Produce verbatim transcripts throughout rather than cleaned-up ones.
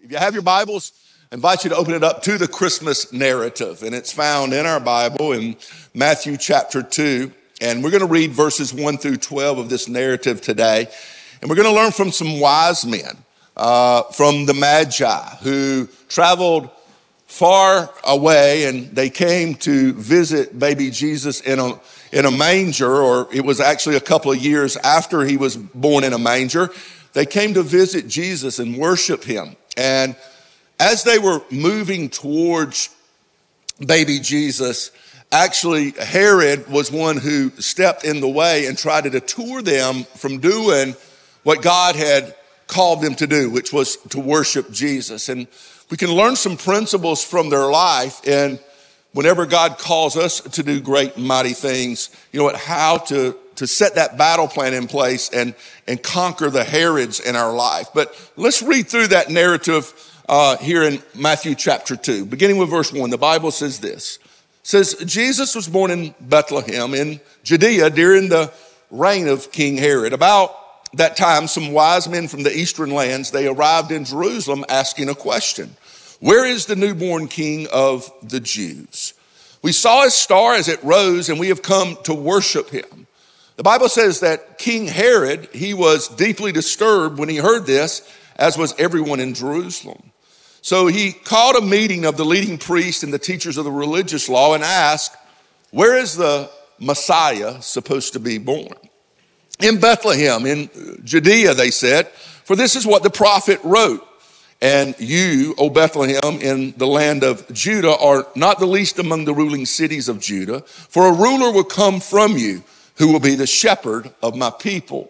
If you have your Bibles, I invite you to open it up to the Christmas narrative. And it's found in our Bible in Matthew chapter two. And we're going to read verses one through twelve of this narrative today. And we're going to learn from some wise men, uh, from the Magi, who traveled far away and they came to visit baby Jesus in a, in a manger, or it was actually a couple of years after he was born in a manger. They came to visit Jesus and worship him. And as they were moving towards baby Jesus, actually Herod was one who stepped in the way and tried to deter them from doing what God had called them to do, which was to worship Jesus. And we can learn some principles from their life, and whenever God calls us to do great and mighty things, you know what, how to, to set that battle plan in place and, and conquer the Herods in our life. But let's read through that narrative uh, here in Matthew chapter two, beginning with verse one. The Bible says this. It says, Jesus was born in Bethlehem in Judea during the reign of King Herod. About that time, some wise men from the eastern lands, they arrived in Jerusalem asking a question. Where is the newborn king of the Jews? We saw his star as it rose, and we have come to worship him. The Bible says that King Herod, he was deeply disturbed when he heard this, as was everyone in Jerusalem. So he called a meeting of the leading priests and the teachers of the religious law and asked, where is the Messiah supposed to be born? In Bethlehem, in Judea, they said, for this is what the prophet wrote. And you, O Bethlehem, in the land of Judah, are not the least among the ruling cities of Judah, for a ruler will come from you who will be the shepherd of my people,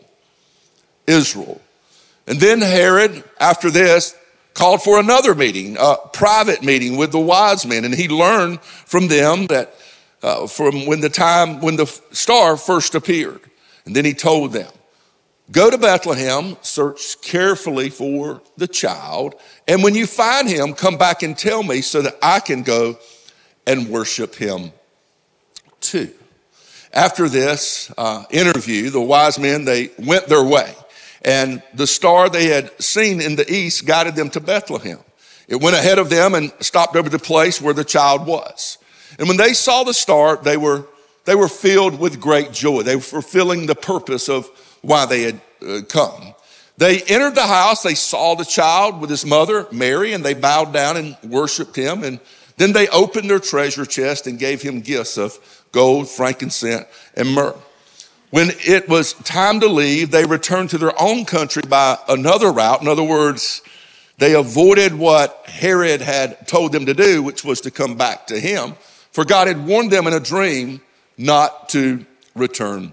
Israel. And then Herod, after this, called for another meeting, a private meeting with the wise men. And he learned from them that uh, from when the time when the star first appeared. And then he told them, go to Bethlehem, search carefully for the child, and when you find him, come back and tell me so that I can go and worship him too. After this uh, interview, the wise men, they went their way, and the star they had seen in the east guided them to Bethlehem. It went ahead of them and stopped over the place where the child was. And when they saw the star, they were They were filled with great joy. They were fulfilling the purpose of why they had uh, come. They entered the house. They saw the child with his mother, Mary, and they bowed down and worshiped him. And then they opened their treasure chest and gave him gifts of gold, frankincense, and myrrh. When it was time to leave, they returned to their own country by another route. In other words, they avoided what Herod had told them to do, which was to come back to him. For God had warned them in a dream not to return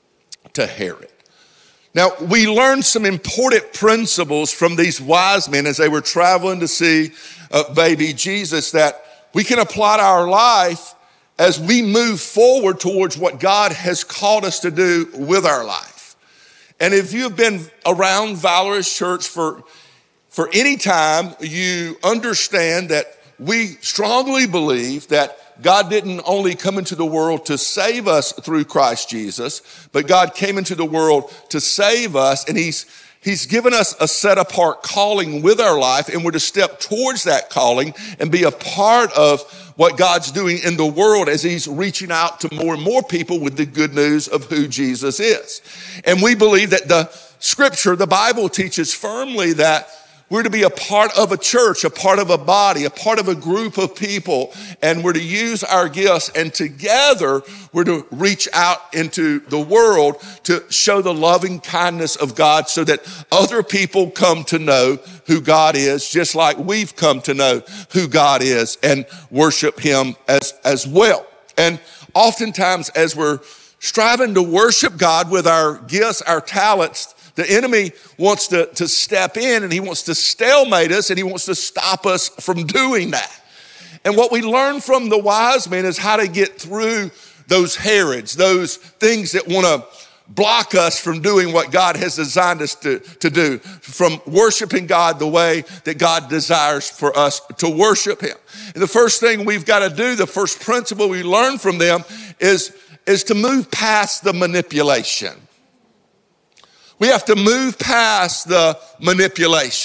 to Herod. Now, we learned some important principles from these wise men as they were traveling to see uh, baby Jesus that we can apply to our life as we move forward towards what God has called us to do with our life. And if you've been around Valorous Church for, for any time, you understand that we strongly believe that God didn't only come into the world to save us through Christ Jesus, but God came into the world to save us, and he's, he's given us a set apart calling with our life, and we're to step towards that calling and be a part of what God's doing in the world as he's reaching out to more and more people with the good news of who Jesus is. And we believe that the scripture, the Bible, teaches firmly that we're to be a part of a church, a part of a body, a part of a group of people, and we're to use our gifts, and together we're to reach out into the world to show the loving kindness of God so that other people come to know who God is, just like we've come to know who God is and worship him as, as well. And oftentimes as we're striving to worship God with our gifts, our talents, the enemy wants to, to step in, and he wants to stalemate us, and he wants to stop us from doing that. And what we learn from the wise men is how to get through those Herods, those things that want to block us from doing what God has designed us to, to do, from worshiping God the way that God desires for us to worship him. And the first thing we've got to do, the first principle we learn from them is, is to move past the manipulation. We have to move past the manipulation.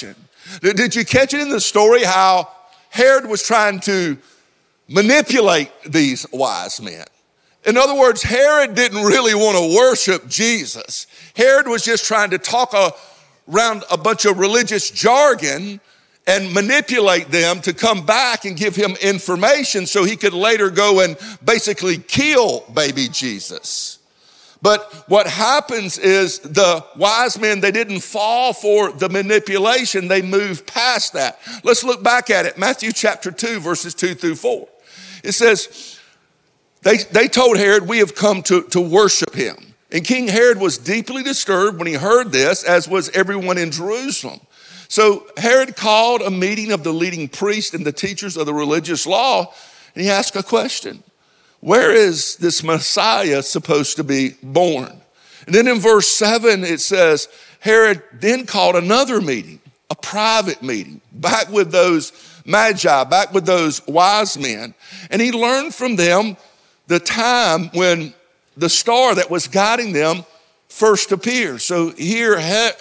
Did, did you catch it in the story how Herod was trying to manipulate these wise men? In other words, Herod didn't really want to worship Jesus. Herod was just trying to talk a, around a bunch of religious jargon and manipulate them to come back and give him information so he could later go and basically kill baby Jesus. But what happens is the wise men, they didn't fall for the manipulation. They moved past that. Let's look back at it. Matthew chapter two, verses two through four. It says, they, they told Herod, we have come to, to worship him. And King Herod was deeply disturbed when he heard this, as was everyone in Jerusalem. So Herod called a meeting of the leading priests and the teachers of the religious law, and he asked a question. Where is this Messiah supposed to be born? And then in verse seven, it says, Herod then called another meeting, a private meeting, back with those magi, back with those wise men. And he learned from them the time when the star that was guiding them first appeared. So here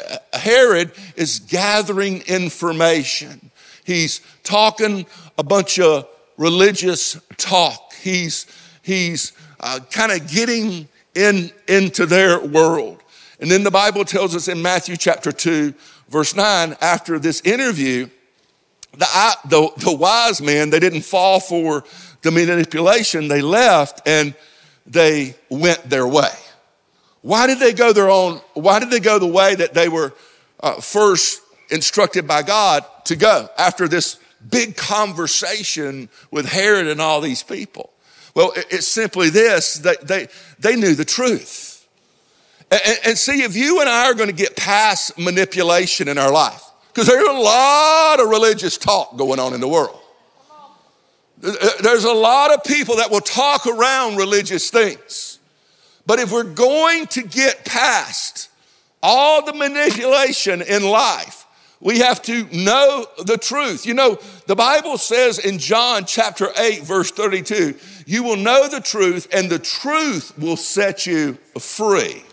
Herod is gathering information. He's talking a bunch of religious talk. He's He's uh, kind of getting in into their world. And then the Bible tells us in Matthew chapter two, verse nine, after this interview, the, the, the wise men, they didn't fall for the manipulation. They left and they went their way. Why did they go their own? Why did they go the way that they were uh, first instructed by God to go after this big conversation with Herod and all these people? Well, it's simply this, that they, they knew the truth. And, and see, if you and I are going to get past manipulation in our life, because there's a lot of religious talk going on in the world. There's a lot of people that will talk around religious things. But if we're going to get past all the manipulation in life, we have to know the truth. You know, the Bible says in John chapter eight, verse thirty-two, you will know the truth and the truth will set you free.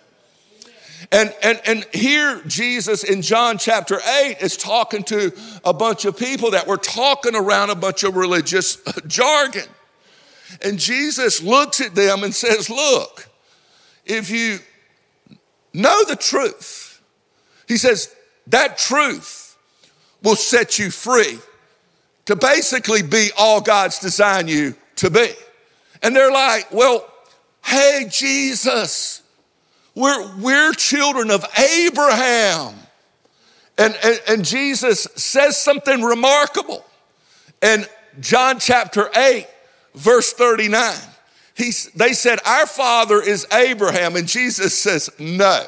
And, and, and here Jesus in John chapter eight is talking to a bunch of people that were talking around a bunch of religious jargon. And Jesus looks at them and says, look, if you know the truth, he says, that truth will set you free to basically be all God's designed you to be. And they're like, well, hey, Jesus, we're, we're children of Abraham. And, and, and Jesus says something remarkable. In John chapter eight, verse thirty-nine, he, they said, our father is Abraham. And Jesus says, no.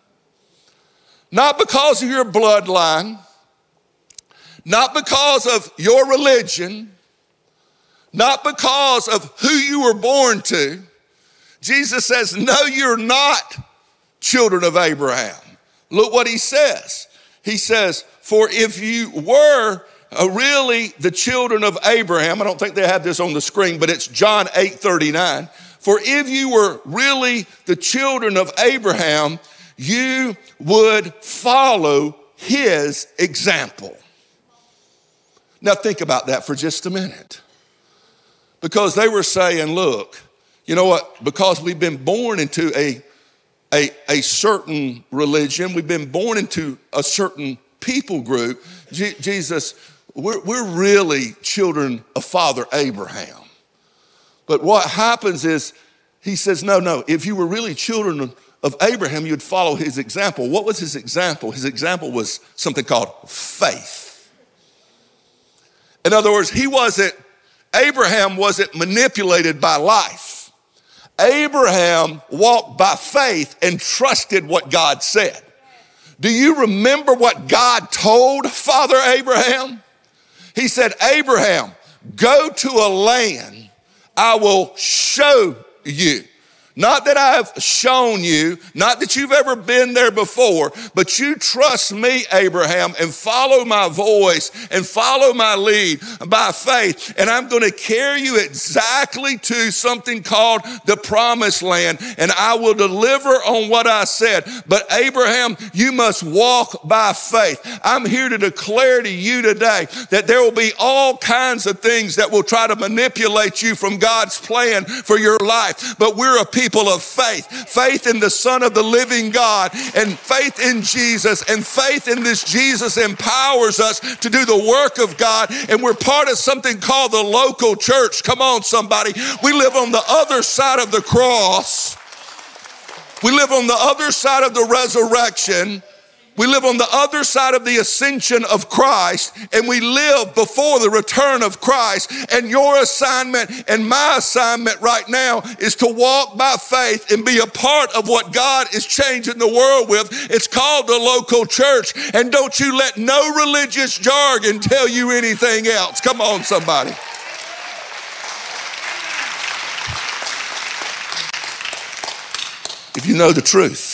Not because of your bloodline, not because of your religion, not because of who you were born to. Jesus says, no, you're not children of Abraham. Look what he says. He says, for if you were uh, really the children of Abraham, I don't think they have this on the screen, but it's John eight thirty-nine. For if you were really the children of Abraham, you would follow his example. Now think about that for just a minute. Because they were saying, look, you know what? Because we've been born into a, a, a certain religion, we've been born into a certain people group, G- Jesus, we're, we're really children of Father Abraham. But what happens is, he says, no, no, if you were really children of of Abraham, you'd follow his example. What was his example? His example was something called faith. In other words, he wasn't, Abraham wasn't manipulated by life. Abraham walked by faith and trusted what God said. Do you remember what God told Father Abraham? He said, Abraham, go to a land I will show you. Not that I've shown you, not that you've ever been there before, but you trust me, Abraham, and follow my voice and follow my lead by faith. And I'm going to carry you exactly to something called the promised land, and I will deliver on what I said. But Abraham, you must walk by faith. I'm here to declare to you today that there will be all kinds of things that will try to manipulate you from God's plan for your life. But we're a people People of faith, faith in the Son of the living God, and faith in Jesus, and faith in this Jesus empowers us to do the work of God, and we're part of something called the local church. Come on, somebody. We live on the other side of the cross. We live on the other side of the resurrection. We live on the other side of the ascension of Christ, and we live before the return of Christ. And your assignment and my assignment right now is to walk by faith and be a part of what God is changing the world with. It's called the local church. And don't you let no religious jargon tell you anything else. Come on, somebody. If you know the truth,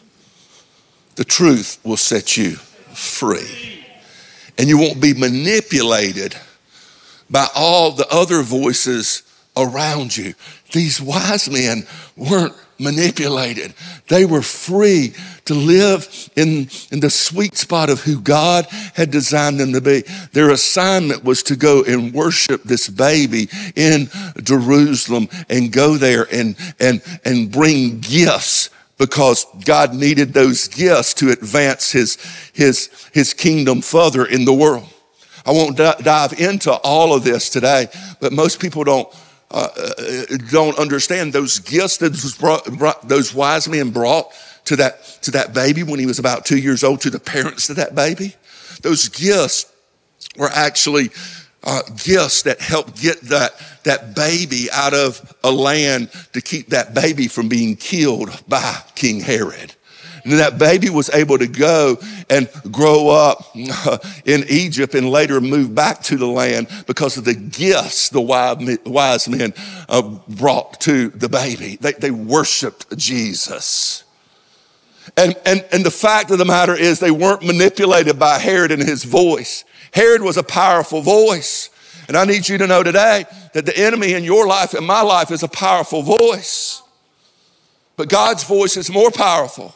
the truth will set you free. And you won't be manipulated by all the other voices around you. These wise men weren't manipulated. They were free to live in, in the sweet spot of who God had designed them to be. Their assignment was to go and worship this baby in Jerusalem and go there and, and, and bring gifts, because God needed those gifts to advance his, his, his kingdom further in the world. I won't d- dive into all of this today, but most people don't uh, don't understand those gifts that was brought, brought, those wise men brought to that to that baby when he was about two years old, to the parents of that baby. Those gifts were actually Uh, gifts that helped get that, that baby out of a land to keep that baby from being killed by King Herod. And that baby was able to go and grow up uh, in Egypt and later move back to the land because of the gifts the wise men uh, brought to the baby. They, they worshiped Jesus. And, and, and the fact of the matter is they weren't manipulated by Herod and his voice. Herod was a powerful voice. And I need you to know today that the enemy in your life and my life is a powerful voice. But God's voice is more powerful.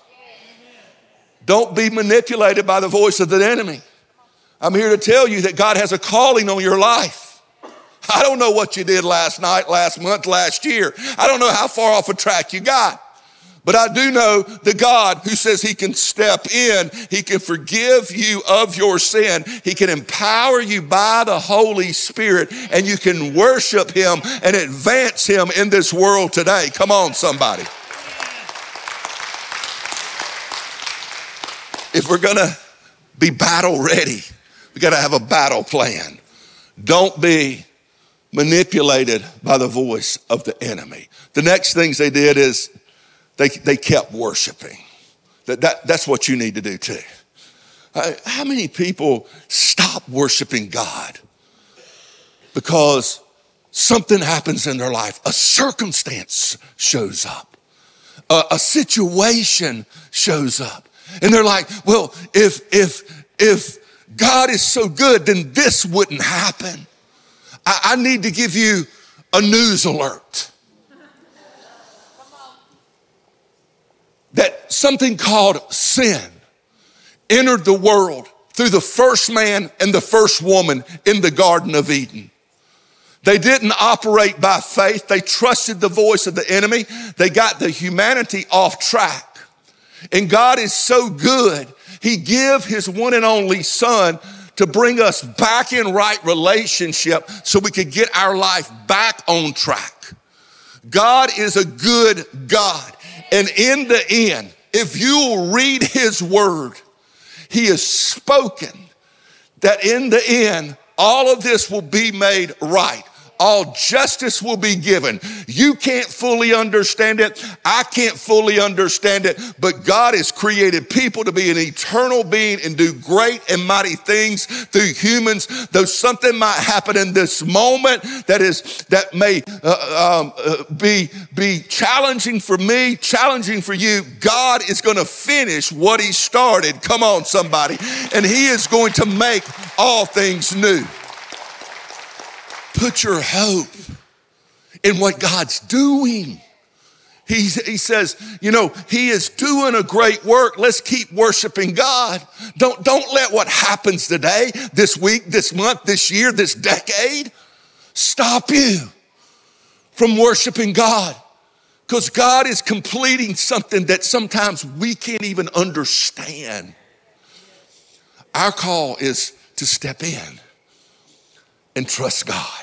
Don't be manipulated by the voice of the enemy. I'm here to tell you that God has a calling on your life. I don't know what you did last night, last month, last year. I don't know how far off a track you got. But I do know the God who says he can step in, he can forgive you of your sin, he can empower you by the Holy Spirit, and you can worship him and advance him in this world today. Come on, somebody. If we're gonna be battle ready, we gotta have a battle plan. Don't be manipulated by the voice of the enemy. The next things they did is They, they kept worshiping. That, that, that's what you need to do too. Uh, how many people stop worshiping God because something happens in their life? A circumstance shows up. A, a situation shows up. And they're like, well, if, if, if God is so good, then this wouldn't happen. I, I need to give you a news alert. That something called sin entered the world through the first man and the first woman in the Garden of Eden. They didn't operate by faith. They trusted the voice of the enemy. They got the humanity off track. And God is so good, he gave his one and only son to bring us back in right relationship so we could get our life back on track. God is a good God. And in the end, if you will read his word, he has spoken that in the end, all of this will be made right. all justice will be given. You can't fully understand it. I can't fully understand it, but God has created people to be an eternal being and do great and mighty things through humans. Though something might happen in this moment that is that may uh, um, uh, be be challenging for me, challenging for you, God is going to finish what he started. Come on, somebody. And he is going to make all things new. Put your hope in what God's doing. He, he says, you know, he is doing a great work. Let's keep worshiping God. Don't, don't let what happens today, this week, this month, this year, this decade, stop you from worshiping God. Because God is completing something that sometimes we can't even understand. Our call is to step in and trust God.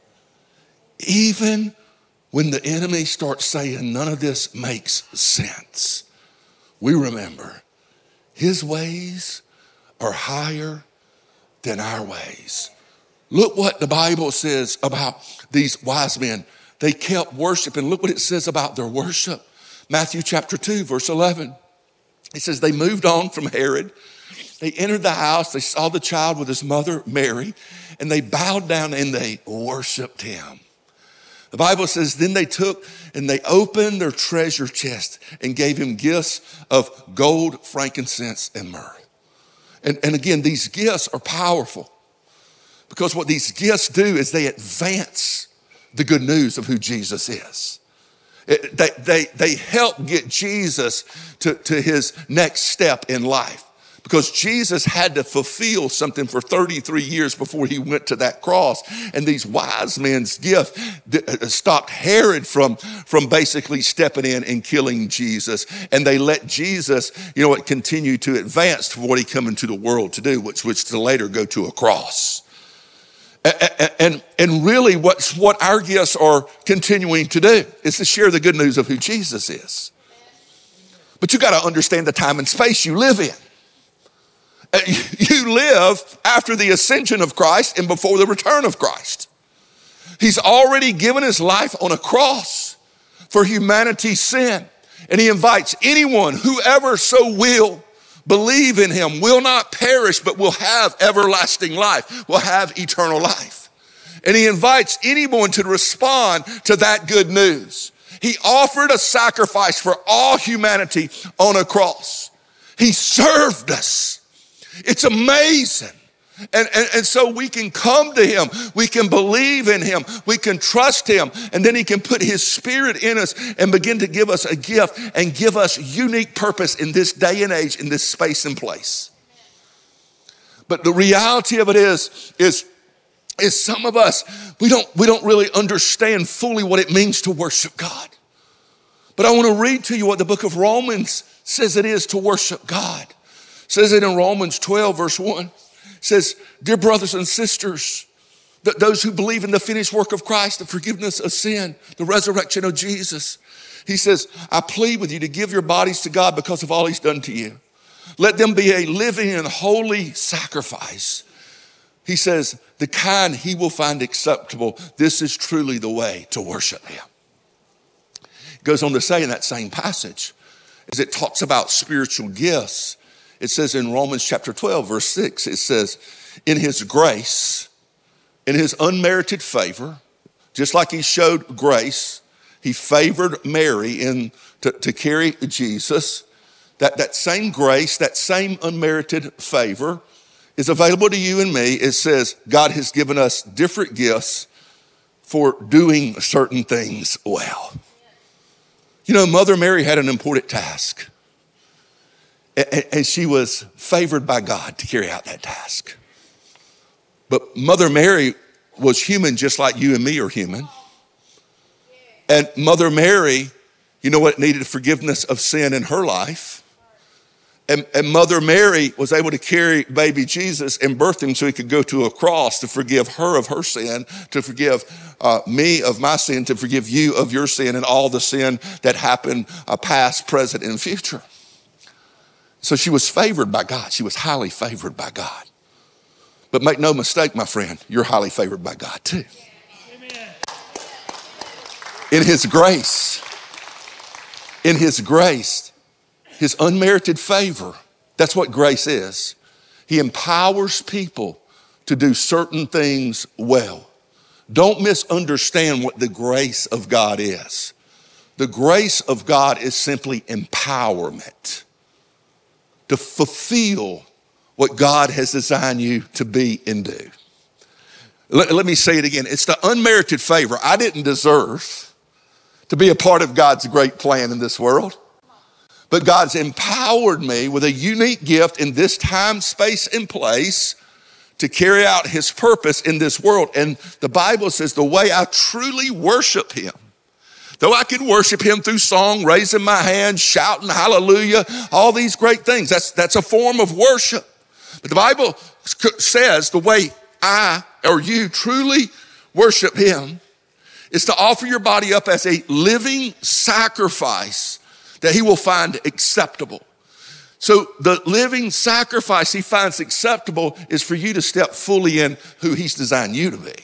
Even when the enemy starts saying none of this makes sense, we remember his ways are higher than our ways. Look what the Bible says about these wise men. They kept worshiping. Look what it says about their worship. Matthew chapter two, verse eleven. It says they moved on from Herod. They entered the house. They saw the child with his mother, Mary, and they bowed down and they worshiped him. The Bible says, then they took and they opened their treasure chest and gave him gifts of gold, frankincense, and myrrh. And, and again, these gifts are powerful because what these gifts do is they advance the good news of who Jesus is. It, they, they, they help get Jesus to, to his next step in life. Because Jesus had to fulfill something for thirty-three years before he went to that cross. And these wise men's gift stopped Herod from, from basically stepping in and killing Jesus. And they let Jesus, you know what, continue to advance to what he come into the world to do, which was to later go to a cross. And, and, and really what's what our gifts are continuing to do is to share the good news of who Jesus is. But you got to understand the time and space you live in. You live after the ascension of Christ and before the return of Christ. He's already given his life on a cross for humanity's sin. And he invites anyone, whoever so will, believe in him, will not perish, but will have everlasting life, will have eternal life. And he invites anyone to respond to that good news. He offered a sacrifice for all humanity on a cross. He served us. It's amazing. And, and, and so we can come to him. We can believe in him. We can trust him. And then he can put his spirit in us and begin to give us a gift and give us unique purpose in this day and age, in this space and place. But the reality of it is, is, is some of us, we don't, we don't really understand fully what it means to worship God. But I want to read to you what the book of Romans says it is to worship God. It says it in Romans twelve, verse one. It says, dear brothers and sisters, that those who believe in the finished work of Christ, the forgiveness of sin, the resurrection of Jesus, he says, I plead with you to give your bodies to God because of all he's done to you. Let them be a living and holy sacrifice. He says, the kind he will find acceptable. This is truly the way to worship him. It goes on to say in that same passage, as it talks about spiritual gifts, it says in Romans chapter twelve, verse six, it says, in his grace, in his unmerited favor, just like he showed grace, he favored Mary in to, to carry Jesus. That, that same grace, that same unmerited favor is available to you and me. It says God has given us different gifts for doing certain things well. You know, Mother Mary had an important task. And she was favored by God to carry out that task. But Mother Mary was human just like you and me are human. And Mother Mary, you know what, needed forgiveness of sin in her life. And, and Mother Mary was able to carry baby Jesus and birth him so he could go to a cross to forgive her of her sin, to forgive uh, me of my sin, to forgive you of your sin and all the sin that happened uh, past, present, and future. So she was favored by God. She was highly favored by God. But make no mistake, my friend, you're highly favored by God too. Amen. In his grace, in his grace, his unmerited favor, that's what grace is. He empowers people to do certain things well. Don't misunderstand what the grace of God is. The grace of God is simply empowerment to fulfill what God has designed you to be and do. Let, let me say it again. It's the unmerited favor. I didn't deserve to be a part of God's great plan in this world, but God's empowered me with a unique gift in this time, space, and place to carry out his purpose in this world. And the Bible says the way I truly worship him, though I can worship him through song, raising my hands, shouting hallelujah, all these great things, that's, that's a form of worship. But the Bible says the way I or you truly worship him is to offer your body up as a living sacrifice that he will find acceptable. So the living sacrifice he finds acceptable is for you to step fully in who he's designed you to be.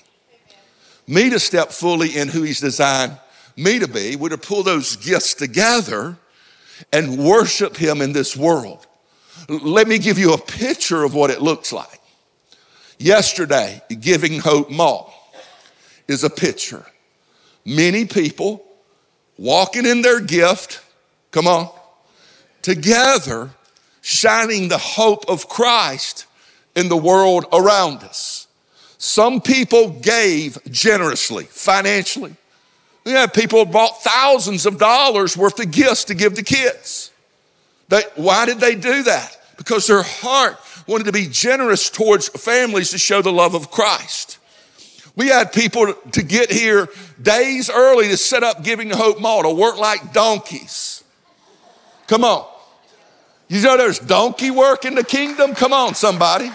Me to step fully in who he's designed me to be. We're to pull those gifts together and worship him in this world. Let me give you a picture of what it looks like. Yesterday, Giving Hope Mall is a picture. Many people walking in their gift, come on, together, shining the hope of Christ in the world around us. Some people gave generously, financially. We had people who bought thousands of dollars worth of gifts to give to kids. They, why did they do that? Because their heart wanted to be generous towards families to show the love of Christ. We had people to get here days early to set up Giving Hope Mall, to work like donkeys. Come on. You know there's donkey work in the kingdom? Come on, somebody.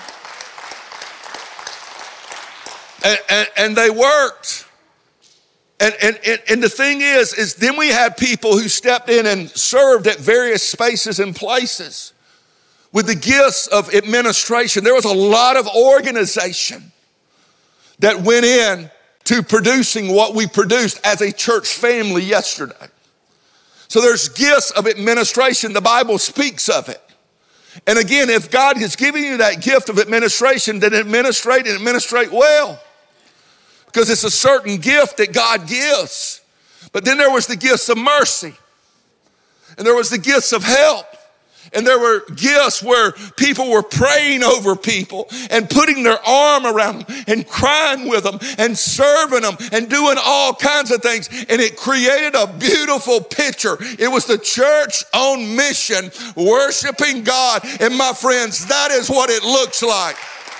And, and, and they worked. And, and, and, and the thing is, is then we had people who stepped in and served at various spaces and places with the gifts of administration. There was a lot of organization that went in to producing what we produced as a church family yesterday. So there's gifts of administration. The Bible speaks of it. And again, if God has given you that gift of administration, then administrate and administrate well. Because it's a certain gift that God gives. But then there was the gifts of mercy. And there was the gifts of help. And there were gifts where people were praying over people and putting their arm around them and crying with them and serving them and doing all kinds of things. And it created a beautiful picture. It was the church on mission, worshiping God. And my friends, that is what it looks like.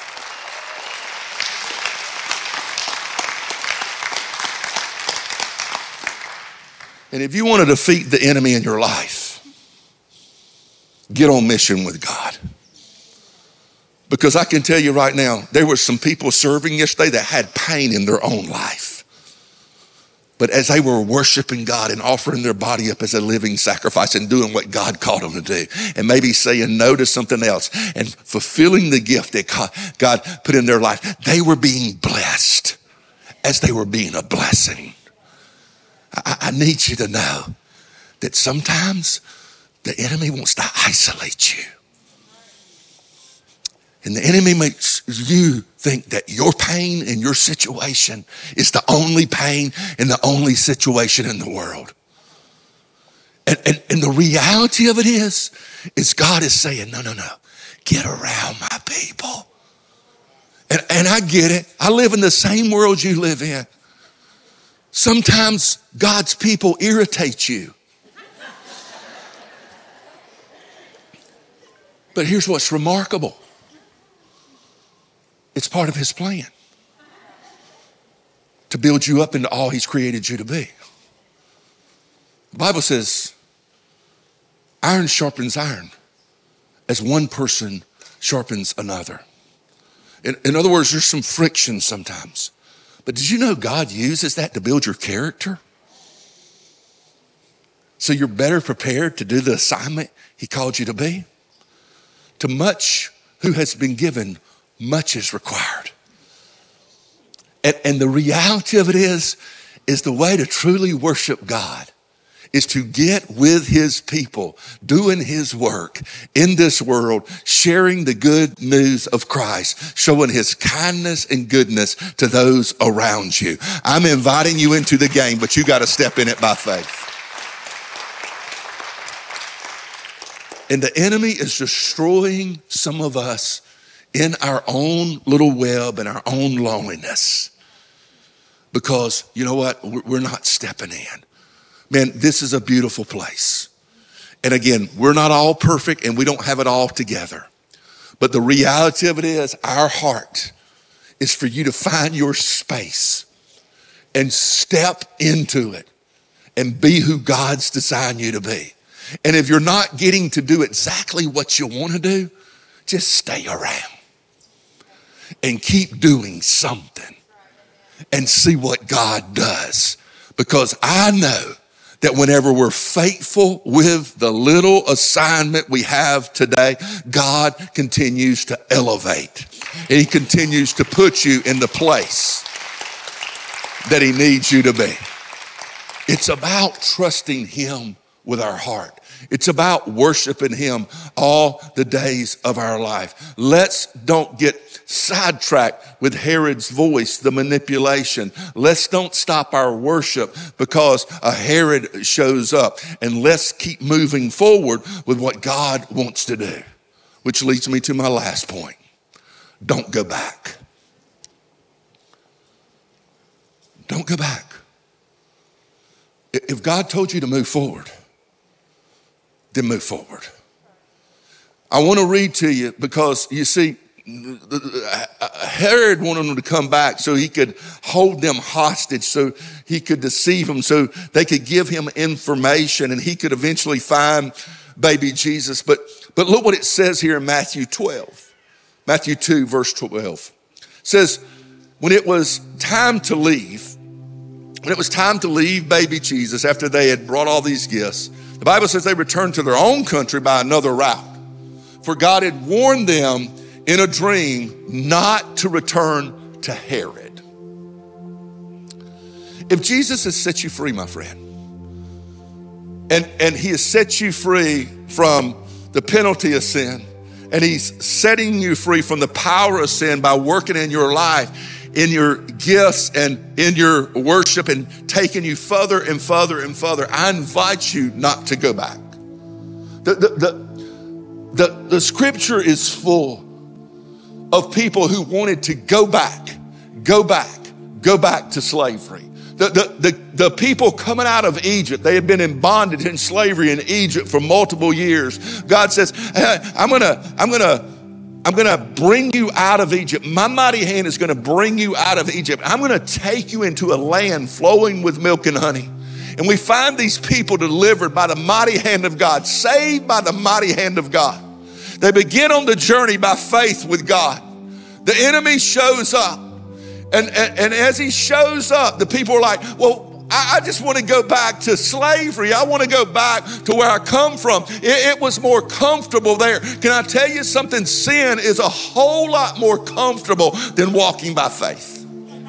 And if you want to defeat the enemy in your life, get on mission with God. Because I can tell you right now, there were some people serving yesterday that had pain in their own life. But as they were worshiping God and offering their body up as a living sacrifice and doing what God called them to do, and maybe saying no to something else and fulfilling the gift that God put in their life, they were being blessed as they were being a blessing. I, I need you to know that sometimes the enemy wants to isolate you. And the enemy makes you think that your pain and your situation is the only pain and the only situation in the world. And, and, and the reality of it is, is God is saying, no, no, no, get around my people. And, and I get it. I live in the same world you live in. Sometimes God's people irritate you. But here's what's remarkable. It's part of his plan to build you up into all he's created you to be. The Bible says, iron sharpens iron as one person sharpens another. In, in other words, there's some friction sometimes. But did you know God uses that to build your character? So you're better prepared to do the assignment he called you to be? To much who has been given, much is required. And, and the reality of it is, is the way to truly worship God is to get with his people, doing his work in this world, sharing the good news of Christ, showing his kindness and goodness to those around you. I'm inviting you into the game, but you got to step in it by faith. And the enemy is destroying some of us in our own little web and our own loneliness. Because you know what? We're not stepping in. Man, this is a beautiful place. And again, we're not all perfect and we don't have it all together. But the reality of it is, our heart is for you to find your space and step into it and be who God's designed you to be. And if you're not getting to do exactly what you want to do, just stay around and keep doing something and see what God does. Because I know that whenever we're faithful with the little assignment we have today, God continues to elevate. And he continues to put you in the place that he needs you to be. It's about trusting him with our heart. It's about worshiping him all the days of our life. Let's don't get sidetracked with Herod's voice, the manipulation. Let's don't stop our worship because a Herod shows up. And let's keep moving forward with what God wants to do. Which leads me to my last point. Don't go back. Don't go back. If God told you to move forward, then move forward. I want to read to you because you see, Herod wanted them to come back so he could hold them hostage, so he could deceive them, so they could give him information and he could eventually find baby Jesus. But, but look what it says here in Matthew twelve. Matthew two, verse twelve. It says, when it was time to leave, when it was time to leave baby Jesus after they had brought all these gifts, the Bible says they returned to their own country by another route. For God had warned them in a dream not to return to Herod. If Jesus has set you free, my friend, and, and he has set you free from the penalty of sin, and he's setting you free from the power of sin by working in your life, in your gifts and in your worship and taking you further and further and further, I invite you not to go back. The, the, the, the, the scripture is full of people who wanted to go back, go back, go back to slavery. The, the, the, the people coming out of Egypt, they had been in bondage in slavery in Egypt for multiple years. God says, hey, I'm gonna, I'm gonna, I'm going to bring you out of Egypt. My mighty hand is going to bring you out of Egypt. I'm going to take you into a land flowing with milk and honey. And we find these people delivered by the mighty hand of God, saved by the mighty hand of God. They begin on the journey by faith with God. The enemy shows up. And, and, and as he shows up, the people are like, well, I just want to go back to slavery. I want to go back to where I come from. It, it was more comfortable there. Can I tell you something? Sin is a whole lot more comfortable than walking by faith.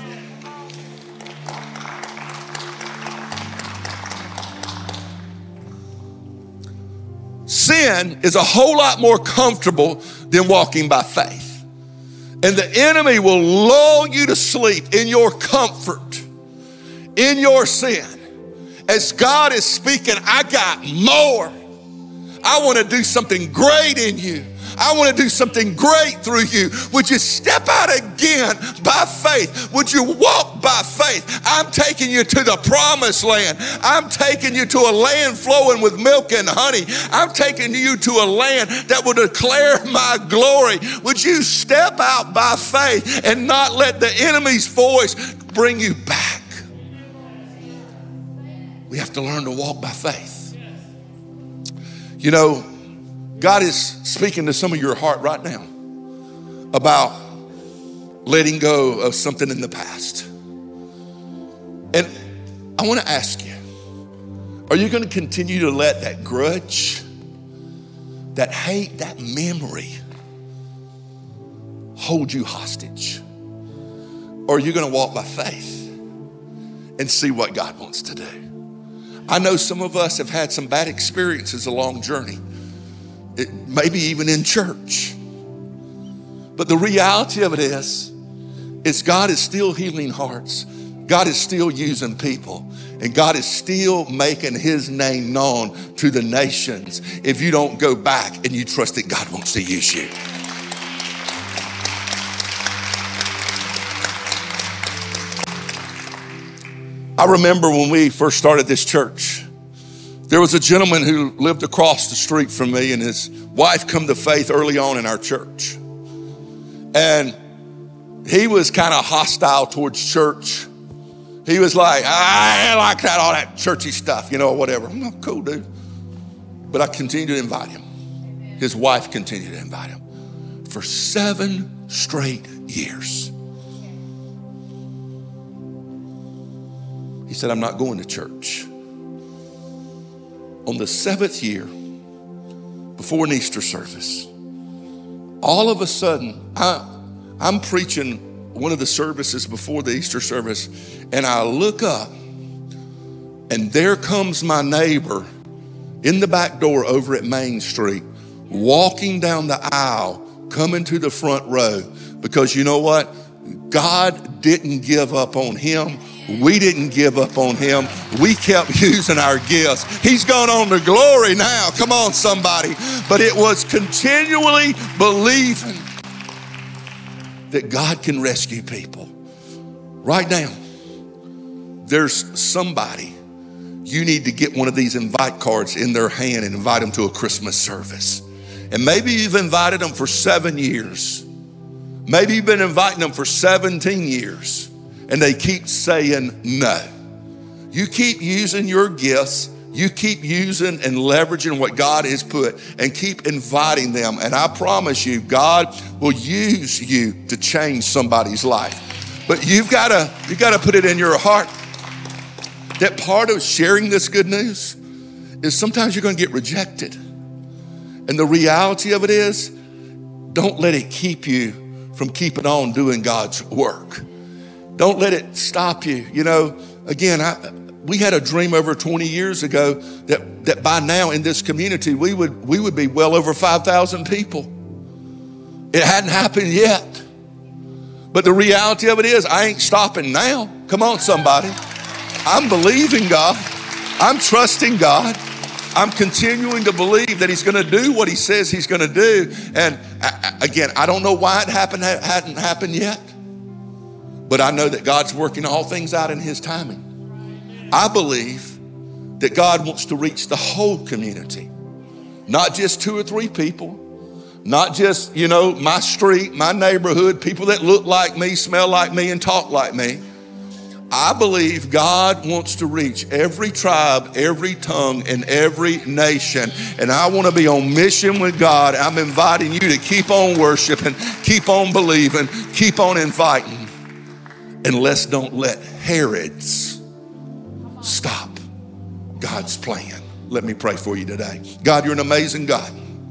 Sin is a whole lot more comfortable than walking by faith. And the enemy will lull you to sleep in your comfort, in your sin. As God is speaking, I got more. I want to do something great in you. I want to do something great through you. Would you step out again by faith? Would you walk by faith? I'm taking you to the promised land. I'm taking you to a land flowing with milk and honey. I'm taking you to a land that will declare my glory. Would you step out by faith and not let the enemy's voice bring you back? We have to learn to walk by faith. You know, God is speaking to some of your heart right now about letting go of something in the past. And I want to ask you, are you going to continue to let that grudge, that hate, that memory hold you hostage? Or are you going to walk by faith and see what God wants to do. I know some of us have had some bad experiences along journey, it, maybe even in church. But the reality of it is, is God is still healing hearts. God is still using people. And God is still making his name known to the nations if you don't go back and you trust that God wants to use you. I remember when we first started this church, there was a gentleman who lived across the street from me, and his wife come to faith early on in our church. And he was kind of hostile towards church. He was like, I ain't like that, all that churchy stuff, you know, or whatever. I'm like, cool, dude. But I continued to invite him. His wife continued to invite him for seven straight years. He said, I'm not going to church. On the seventh year, before an Easter service, all of a sudden, I, I'm preaching one of the services before the Easter service, and I look up, and there comes my neighbor in the back door over at Main Street, walking down the aisle, coming to the front row, because you know what? God didn't give up on him. We didn't give up on him. We kept using our gifts. He's gone on to glory now. Come on, somebody. But it was continually believing that God can rescue people. Right now, there's somebody, you need to get one of these invite cards in their hand and invite them to a Christmas service. And maybe you've invited them for seven years. Maybe you've been inviting them for seventeen years. And they keep saying no. You keep using your gifts. You keep using and leveraging what God has put and keep inviting them. And I promise you, God will use you to change somebody's life. But you've got to, you've got to put it in your heart that part of sharing this good news is sometimes you're going to get rejected. And the reality of it is, don't let it keep you from keeping on doing God's work. Don't let it stop you. You know, again, I, we had a dream over twenty years ago that, that by now in this community, we would, we would be well over five thousand people. It hadn't happened yet. But the reality of it is, I ain't stopping now. Come on, somebody. I'm believing God. I'm trusting God. I'm continuing to believe that he's going to do what he says he's going to do. And I, again, I don't know why it happened, hadn't happened yet. But I know that God's working all things out in his timing. I believe that God wants to reach the whole community, not just two or three people, not just, you know, my street, my neighborhood, people that look like me, smell like me, and talk like me. I believe God wants to reach every tribe, every tongue, and every nation. And I want to be on mission with God. I'm inviting you to keep on worshiping, keep on believing, keep on inviting. And let's don't let Herods stop God's plan. Let me pray for you today. God, you're an amazing God.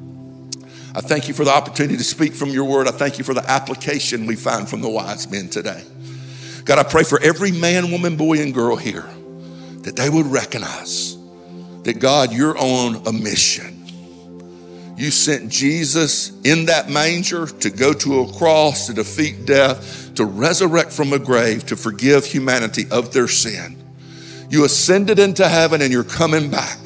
I thank you for the opportunity to speak from your word. I thank you for the application we find from the wise men today. God, I pray for every man, woman, boy, and girl here that they would recognize that, God, you're on a mission. You sent Jesus in that manger to go to a cross, to defeat death, to resurrect from a grave, to forgive humanity of their sin. You ascended into heaven and you're coming back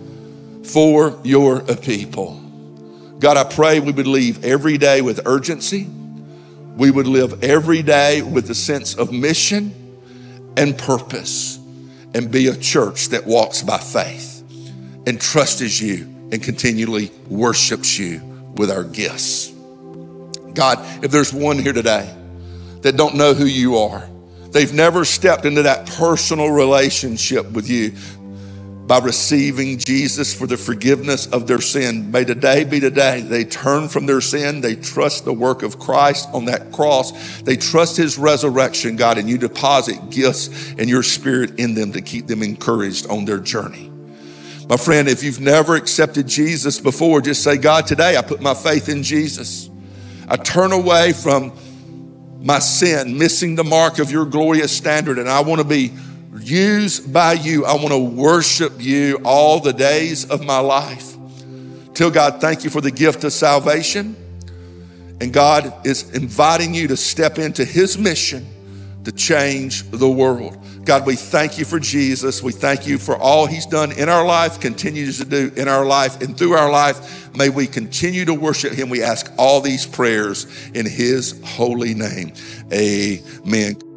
for your people. God, I pray we would leave every day with urgency. We would live every day with a sense of mission and purpose and be a church that walks by faith and trusts you and continually worships you with our gifts. God, if there's one here today that don't know who you are, they've never stepped into that personal relationship with you by receiving Jesus for the forgiveness of their sin, may today be the day they turn from their sin. They trust the work of Christ on that cross. They trust his resurrection, God, and you deposit gifts and your spirit in them to keep them encouraged on their journey. My friend, if you've never accepted Jesus before, just say, God, today I put my faith in Jesus. I turn away from my sin, missing the mark of your glorious standard, and I want to be used by you. I want to worship you all the days of my life. Till God, thank you for the gift of salvation. And God is inviting you to step into his mission to change the world. God, we thank you for Jesus. We thank you for all he's done in our life, continues to do in our life and through our life. May we continue to worship him. We ask all these prayers in his holy name. Amen.